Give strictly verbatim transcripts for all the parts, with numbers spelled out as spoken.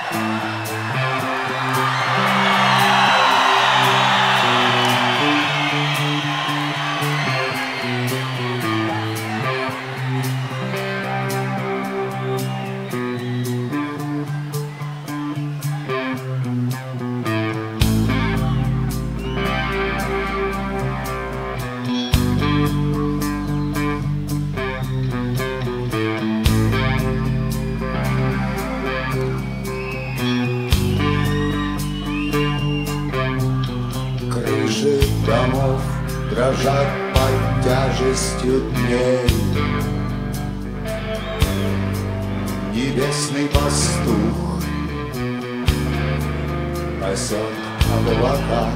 Домов дрожат под тяжестью дней. Небесный пастух пасет облака.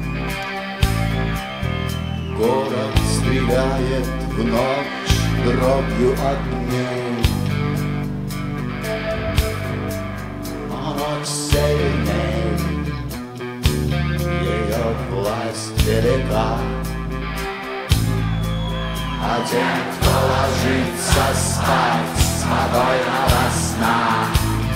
Город стреляет в ночь дробью огней. А ночь сильней, ее власть велика. А тем, кто ложится спать спокойного сна,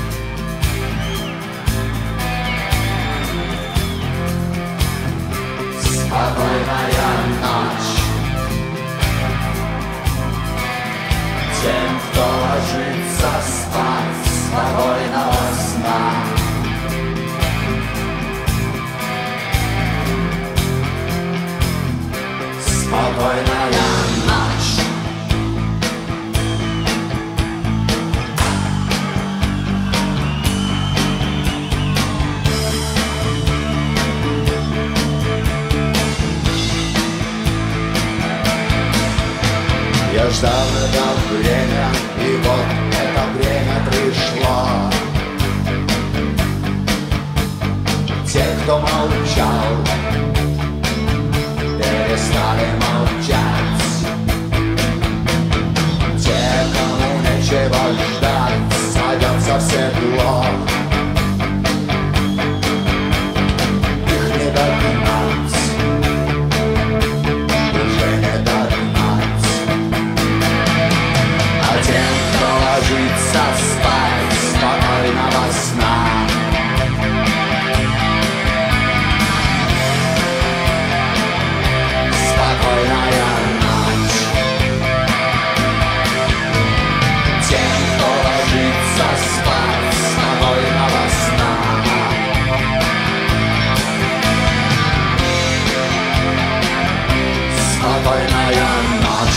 спокойная ночь. Тем, кто ложится спать спокойного сна, спокойная ночь. Я ждал это время, и вот это время пришло. Те, кто молчал, перестали молчать. Те, кому нечего ждать, садятся в седло. Их не догнать, уже не догнать. А тем, кто ложится спать спокойного сна, спокойная ночь. Тем, кто ложится спать спокойного сна, спокойная ночь.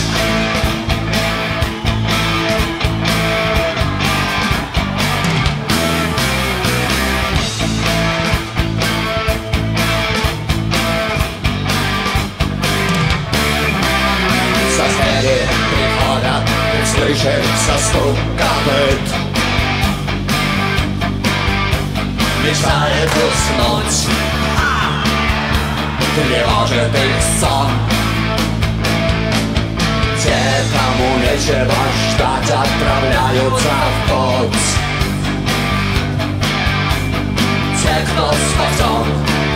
Соседи приходят, слышится стук копыт. Мешает уснуть, тревожит их сон. Те, кому нечего ждать, отправляются в путь. Те, кто спасен,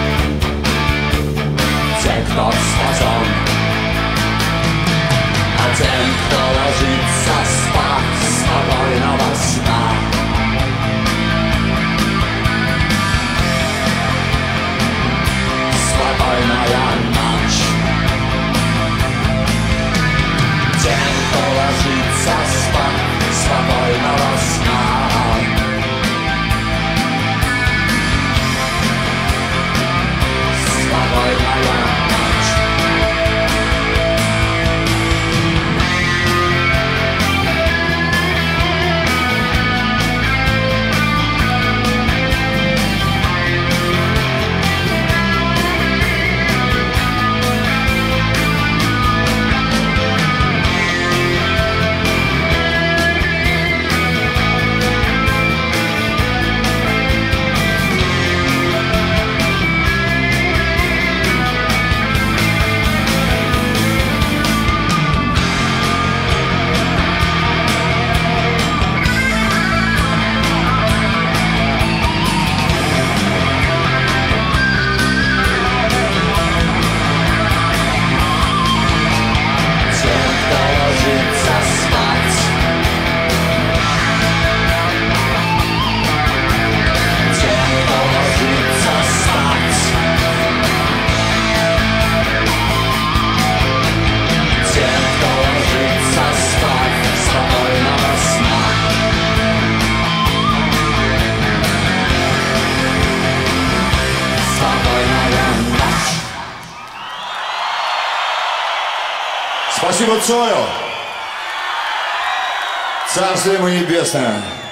те, кто спасен. А тем, кто ложится спать спокойного сна, спокойная ночь. Тем, кто ложится спать спокойного сна, спокойная ночь. Спасибо Цою. Царствие ему небесное.